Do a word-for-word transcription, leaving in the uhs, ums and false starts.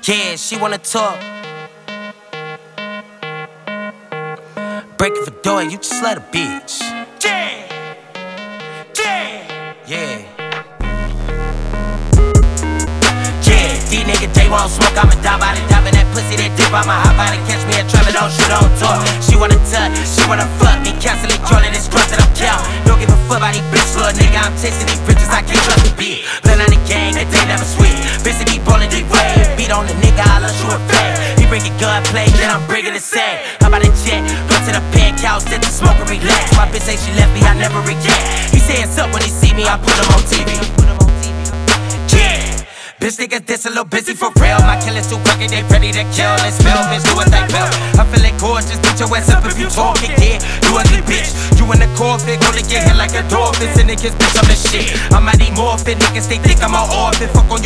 Yeah, she wanna talk. Breaking for door, you just let a bitch. Yeah, yeah, yeah. Yeah, these niggas, they won't smoke. I'ma die by the dive in that pussy, that dip. I'ma hop out and catch me a trap, don't shoot, don't talk. She wanna touch, she wanna fuck me, constantly calling this drugs that I'm count. Don't give a fuck about these bitches, little nigga. I'm chasing these bitches, I can't trust the beat. Blend on the gang, that they never sweet. Bitch, he ballin' the way. Beat on the nigga, I love you a fat. He bring a gun play, then I'm bringing the same. How about a jet? Go to the penthouse, let the smoke and relax. My bitch say she left me, I never regret. He say it's up when he see me, I put him on T V. Yeah, bitch niggas this a little busy for real. My killers too quick and they ready to kill. Let's spill, bitch, do what they feel. I feel like gorgeous, bitch, your ass up if you talk it, yeah. You ugly bitch, you in the corpse, gonna get hit like a dolphin. And niggas, bitch, I'm the shit. I'm mighty morphin', niggas, they think I'm an orphan. Fuck on your